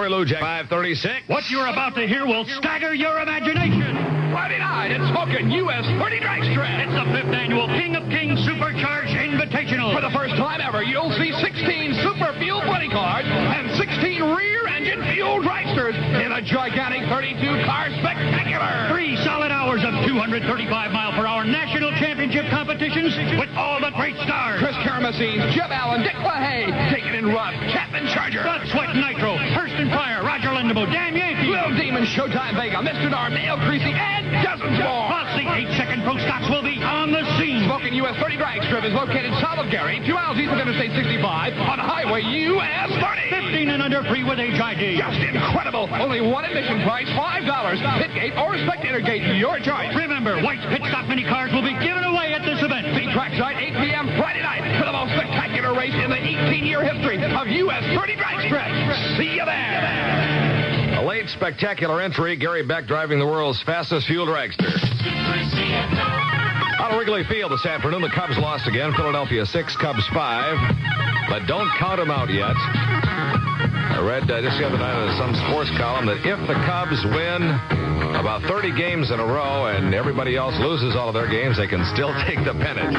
Lujack, 536. What you're about to hear will stagger your imagination. Friday night at Smokin' U.S. 30 Drag Strip. It's the 5th annual King of Kings Supercharged Invitational. For the first time ever, you'll see 16 Super Fuel 20 cars and 16 rear-engine fuel dragsters in a gigantic 32-car spectacular. 3 solid hours of 235-mile-per-hour national championship competitions with all the great stars. Chris Karamazine, Jeb Allen, Dick LaHaye, Taken in Rough, Chapman Charger, Blood, Sweat, Nitro, Hurston Fire, Roger Lindebo, Damn Yankee, Little Demon, Showtime Vega, Mr. Darn, Dale Creasy, and dozens more. Plus, the 8-second Pro Stocks will be on the scene. Smokin' U.S. 30 Drag Strip is located south of Gary, 2 miles east of Interstate 65 on Highway U.S. 30. 15 and under free with HID. Just incredible. Only one admission price, $5. Pit gate or spectator gate, your choice. Remember, White's Pit Stop mini cars will be given away at this event. See trackside 8 p.m. Friday night for the most spectacular race in the 18-year history of U.S. 30 Drag Strip. See you there. A late spectacular entry, Gary Beck driving the world's fastest fuel dragster. Out of Wrigley Field this afternoon, the Cubs lost again. Philadelphia 6, Cubs 5. But don't count them out yet. I read just the other night in some sports column that if the Cubs win about 30 games in a row and everybody else loses all of their games, they can still take the pennant.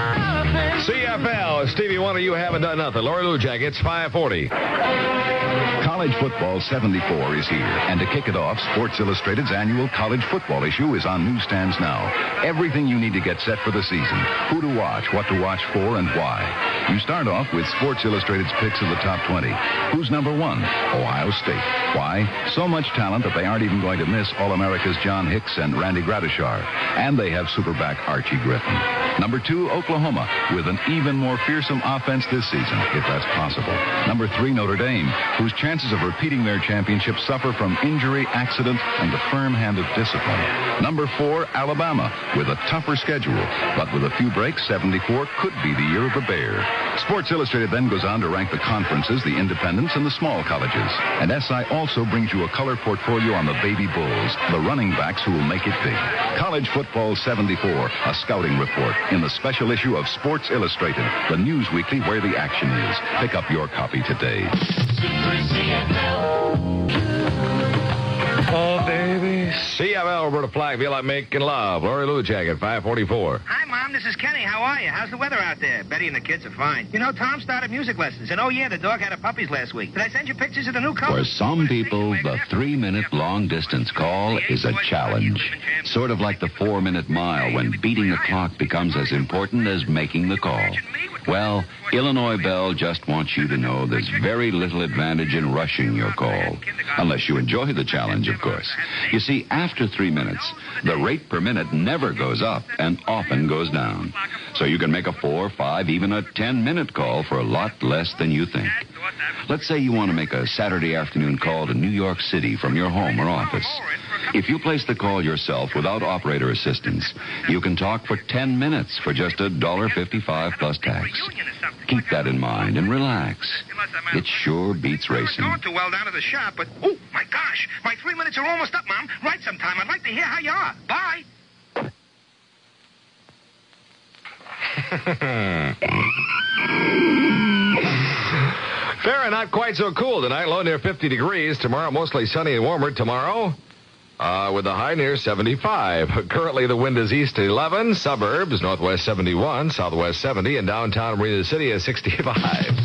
CFL, Stevie Wonder, you haven't done nothing. Lori Lujack, it's 540. College Football 74 is here, and to kick it off, Sports Illustrated's annual college football issue is on newsstands now. Everything you need to get set for the season, who to watch, what to watch for, and why. You start off with Sports Illustrated's picks of the top 20. Who's number 1? Ohio State. Why? So much talent that they aren't even going to miss All-America's John Hicks and Randy Gradishar. And they have superback Archie Griffin. Number 2, Oklahoma, with an even more fearsome offense this season, if that's possible. Number 3, Notre Dame, whose chances of repeating their championship suffer from injury, accident, and the firm hand of discipline. Number 4, Alabama, with a tougher schedule. But with a few breaks, 74 could be the year of the Bear. Sports Illustrated then goes on to rank the conferences, the independents, and the small colleges. And SI also brings you a color portfolio on the baby bulls, the running backs who will make it big. College Football 74, a scouting report in the special issue of Sports Illustrated, the news weekly where the action is. Pick up your copy today. Oh, baby. CFL, Roberta Flack, feel like making love. Lori Lujack at 544. Hi, Mom. This is Kenny. How are you? How's the weather out there? Betty and the kids are fine. You know, Tom started music lessons. And, oh, yeah, the dog had her puppies last week. Did I send you pictures of the new colors? For some people, the 3-minute long-distance call is a challenge. Sort of like the 4-minute mile when beating the clock becomes as important as making the call. Well, Illinois Bell just wants you to know there's very little advantage in rushing your call. Unless you enjoy the challenge, of course. You see, after 3 minutes, the rate per minute never goes up and often goes down. So you can make a 4, 5, even a 10-minute call for a lot less than you think. Let's say you want to make a Saturday afternoon call to New York City from your home or office. If you place the call yourself without operator assistance, you can talk for 10 minutes for just $1.55 plus tax. Keep that in mind and relax. It sure beats racing. Going too well down to the shop, but, oh, my gosh. My 3 minutes are almost up, Mom. Write sometime. I'd like to hear how you are. Bye. Fair and not quite so cool tonight. Low near 50 degrees. Tomorrow, mostly sunny and warmer. Tomorrow, with a high near 75. Currently, the wind is east at 11. Suburbs, northwest 71, southwest 70, and downtown Marina City is 65.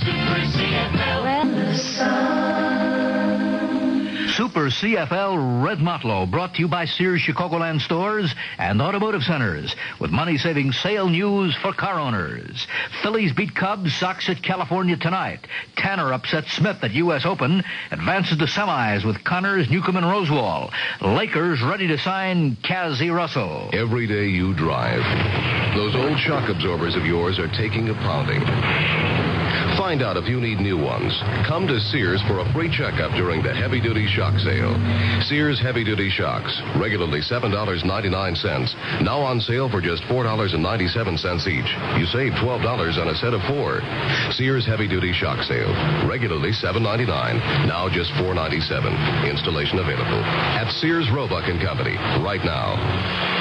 Super CFL Red Motlo, brought to you by Sears Chicagoland Stores and Automotive Centers, with money-saving sale news for car owners. Phillies beat Cubs, Sox at California tonight. Tanner upsets Smith at U.S. Open, advances to semis with Connors, Newcomb, and Rosewall. Lakers ready to sign Cazzie Russell. Every day you drive, those old shock absorbers of yours are taking a pounding. Find out if you need new ones. Come to Sears for a free checkup during the heavy-duty shock sale. Sears heavy-duty shocks, regularly $7.99, now on sale for just $4.97 each. You save $12 on a set of 4. Sears heavy-duty shock sale, regularly $7.99, now just $4.97. Installation available at Sears Roebuck & Company right now.